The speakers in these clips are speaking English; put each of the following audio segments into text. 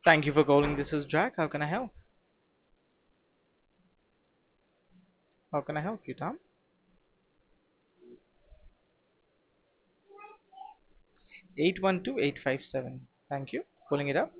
Thank you for calling. This is Jack. How can I help? How can I help you, Tom? 812857. Thank you. Pulling it up.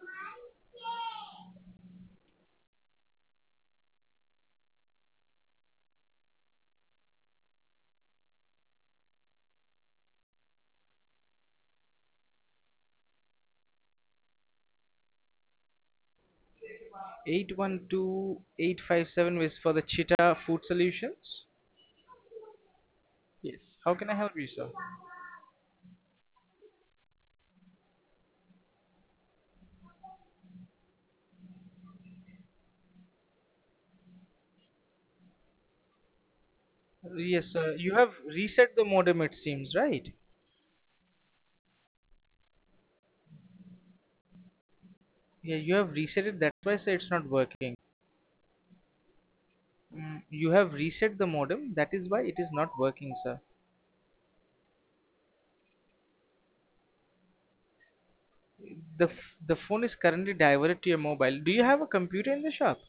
812857 is for the Cheetah Food Solutions. Yes. How can I help you, sir? Yes, sir. You have reset the modem, it seems, right? Yeah, you have reset it. That's why I say it's not working. You have reset the modem. That is why it is not working, sir. The phone is currently diverted to your mobile. Do you have a computer in the shop?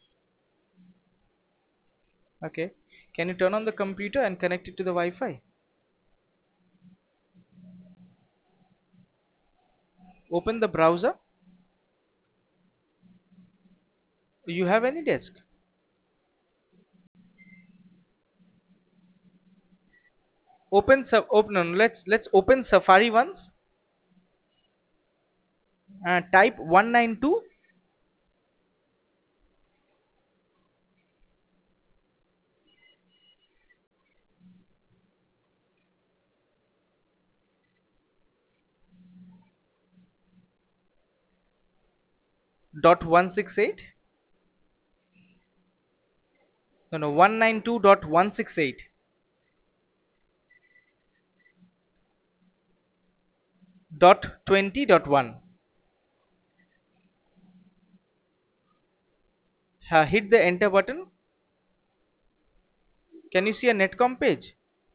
Okay. Can you turn on the computer and connect it to the Wi-Fi? Open the browser. You have any disk? Open. No, let's open Safari once. Type 192.168. No, 192.168. Dot 20.1. Hit the enter button. Can you see a netcom page?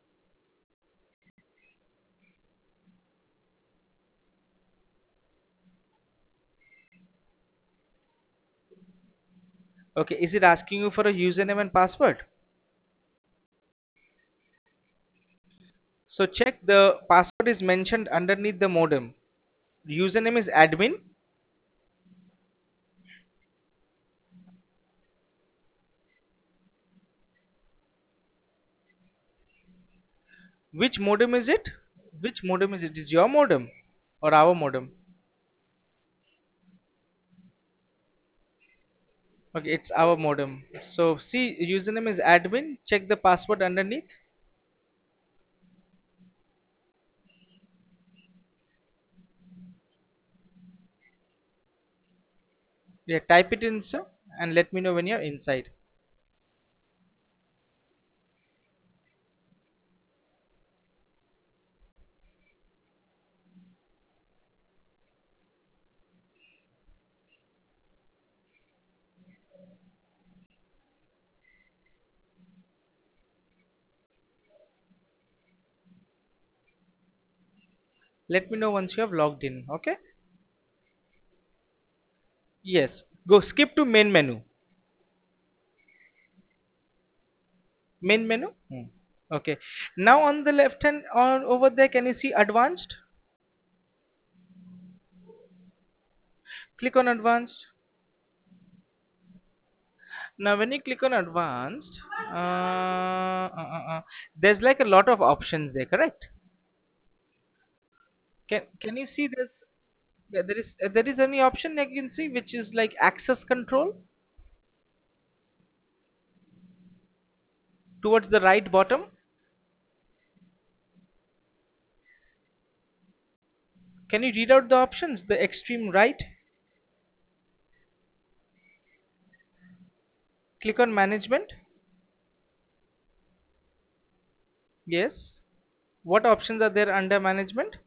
Okay, is it asking you for a username and password? So check the password is mentioned underneath the modem. Username is admin. Which modem is it? Which modem is it? Is your modem or our modem? Okay, it's our modem. So see, username is admin. Check the password underneath. Yeah, type it in, sir, and let me know when you're inside. Let me know once you have logged in. Okay? Yes. Go skip to main menu. Main menu. Okay. Now on the left hand or over there, can you see advanced? Click on advanced. Now when you click on advanced, there's like a lot of options there. Correct? Can you see this? Yeah, there is any option I can see which is like access control towards the right bottom. Can you read out the options? The extreme right. Click on management. Yes. What options are there under management?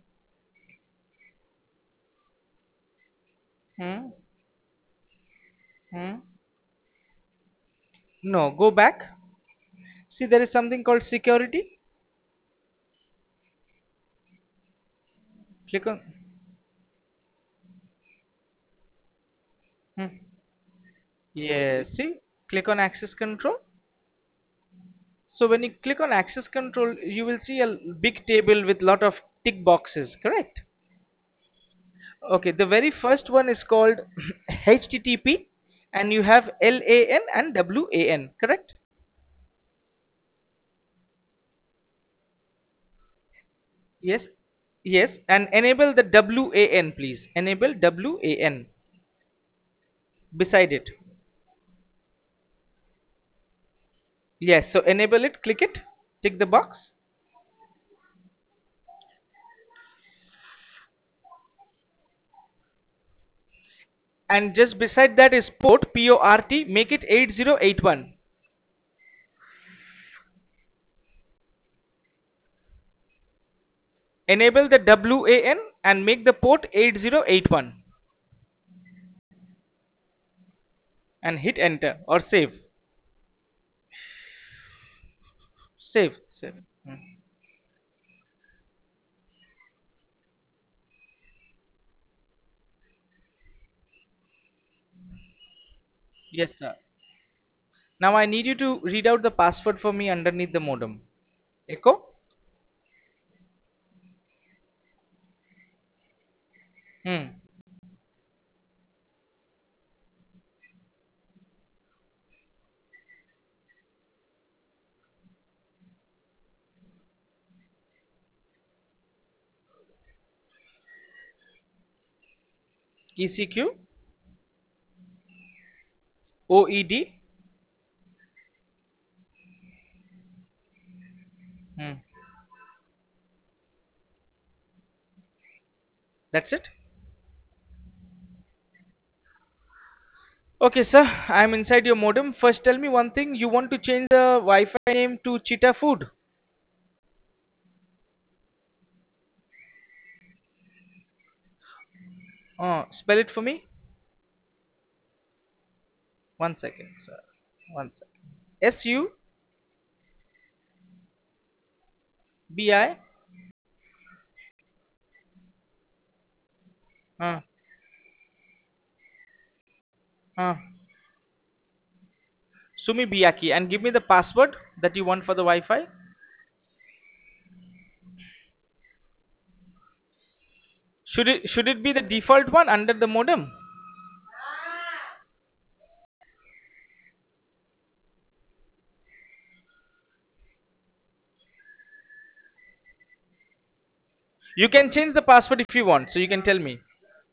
Hmm. Hmm. No, go back. See, there is something called security. Click on. Hmm. Yes, see, click on access control. So when you click on access control, you will see a big table with lot of tick boxes, correct? Okay, the very first one is called HTTP, and you have LAN and WAN, correct? Yes, yes, and enable the WAN, please. Enable WAN beside it. Yes, so enable it, click it, tick the box, and just beside that is port, make it 8081. Enable the WAN and make the port 8081 and hit enter or save. Save, save. Hmm. Yes, sir. Now I need you to read out the password for me underneath the modem. Echo? Hmm. ECQ? OED? Hmm. That's it? Okay, sir. I'm inside your modem. First, tell me one thing. You want to change the Wi-Fi name to Cheetah Food? Spell it for me. One second, sir. One second. SUBI. Uh, uh, Sumi Biaki. And give me the password that you want for the Wi-Fi. Should it be the default one under the modem? You can change the password if you want. So you can tell me.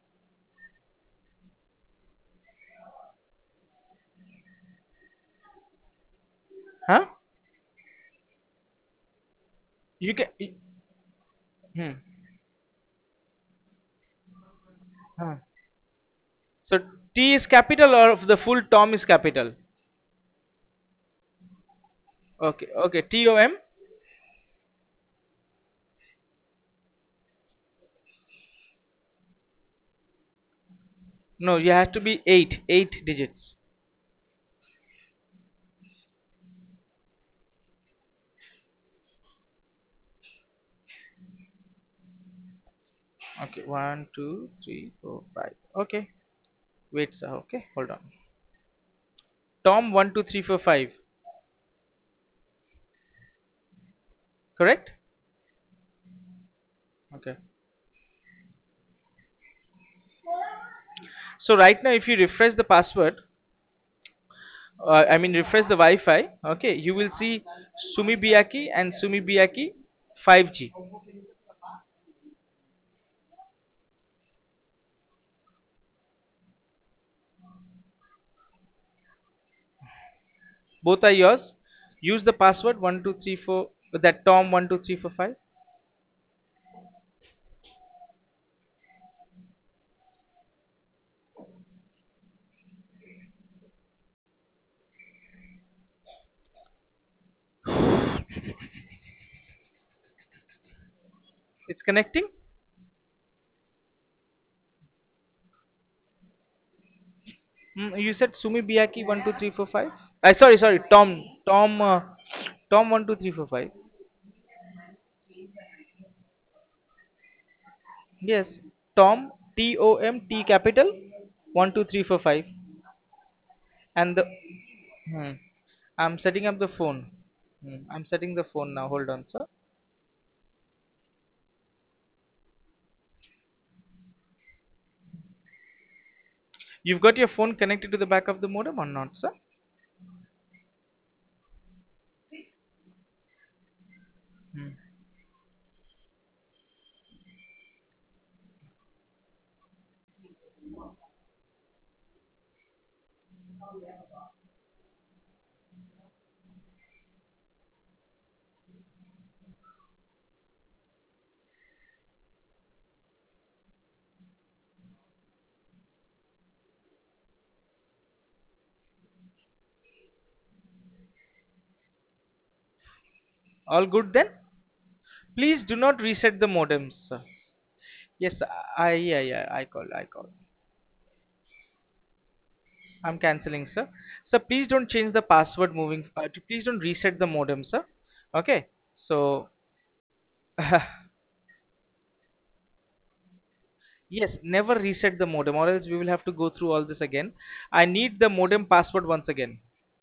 Huh? You can. Hmm. Huh. So T is capital or the full Tom is capital? Okay. Okay. TOM. No, you have to be eight digits. Okay. One, two, three, four, five. Okay. Wait, sir. Okay. Hold on. Tom 12345. Correct? Okay. So right now, if you refresh the password, I mean refresh the Wi-Fi. Okay, you will see Sumibiaki and Sumibiaki 5G. Both are yours. Use the password 1234, that Tom 12345. It's connecting. You said Sumibiaki 12345. Sorry, Tom 12345. Yes, Tom, TOM, T capital 12345. And the hmm, I'm setting up the phone. I'm setting the phone now. Hold on, sir. You've got your phone connected to the back of the modem or not, sir? Hmm. All good then? Please do not reset the modems, sir. Yes, yeah, yeah, I call. I'm canceling, sir. Sir, please don't change the password moving. Please don't reset the modem, sir. Okay. So, yes, never reset the modem, or else we will have to go through all this again. I need the modem password once again.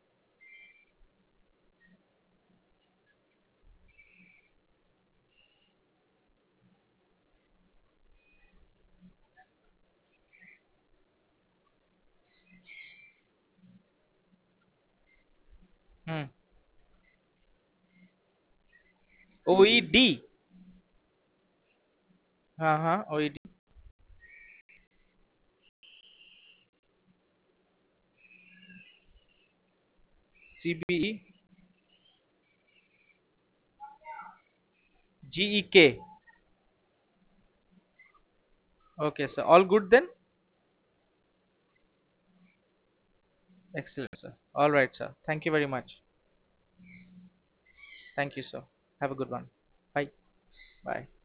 Hmm. OED. Uh-huh. OED. CBE. GEK. Okay, sir. All good then? Excellent, sir. All right, sir. Thank you very much. Thank you, sir. Have a good one. Bye. Bye.